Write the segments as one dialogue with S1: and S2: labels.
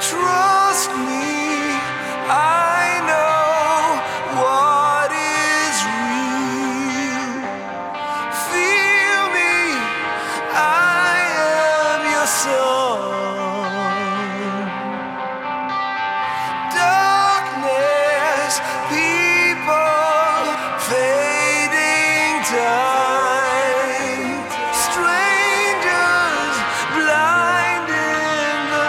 S1: Trust me, I know what is real. Feel me, I am your son. Darkness, people, fading time, strangers blind in the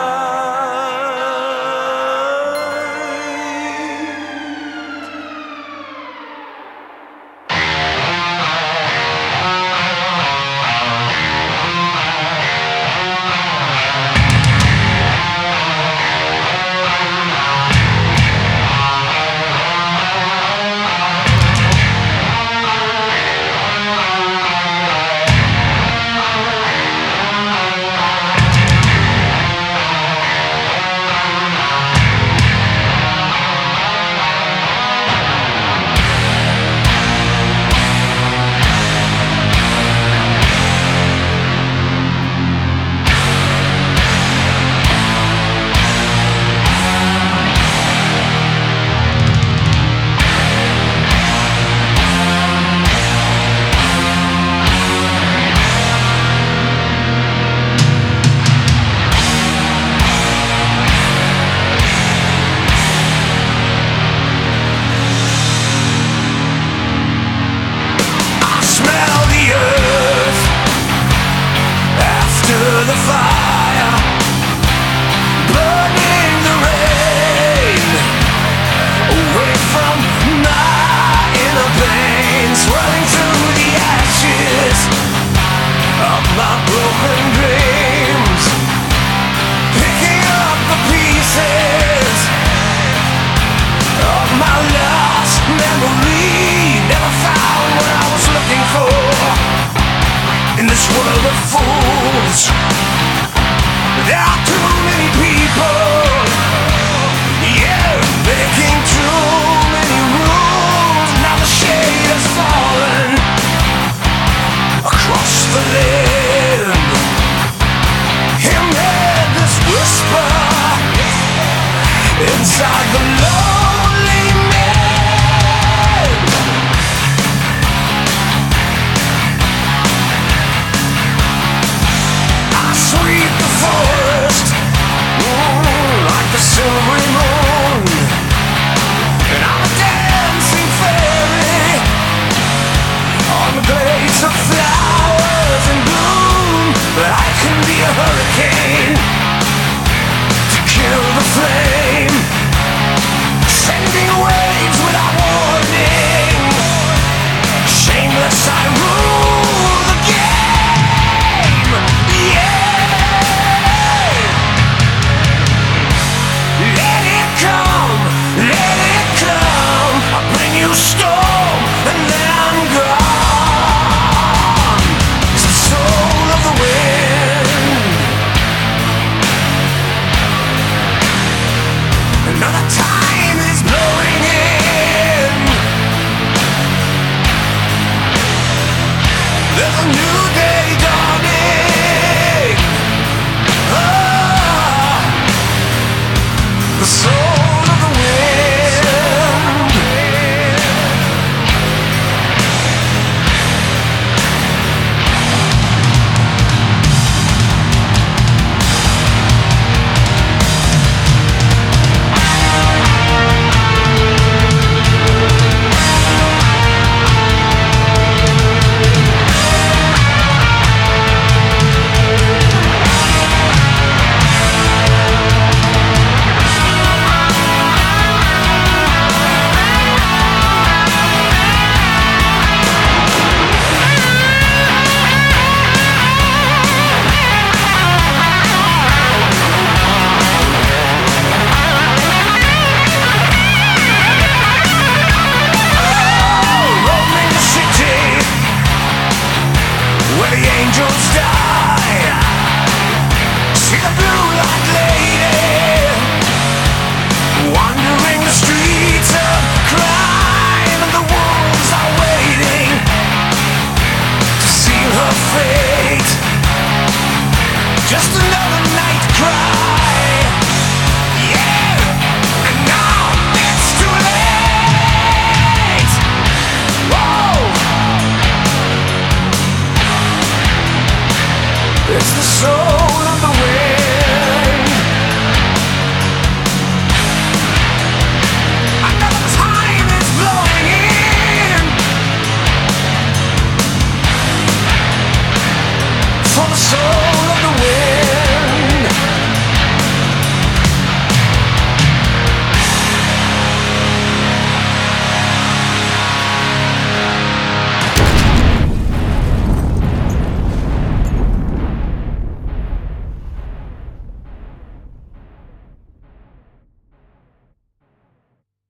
S1: the fire, burning the rain, away from my inner pain, swirling through the ashes of my broken dreams, picking up the pieces of my lost memory, never found what I was looking for in this world of fools. There are too many people, yeah, making too many rules. Now the shade has fallen across the land. Hear this whisper inside the lonely man. I sweep the forest like the silvery moon, and I'm a dancing fairy on the glades of flowers and bloom. But I can be a hurricane to kill the flame, sending waves without warning. Shameless, I rule the game. Yeah. Storm, and then I'm gone. It's the soul of the wind. Another time is blowing in. There's a new day dawning. Oh, the soul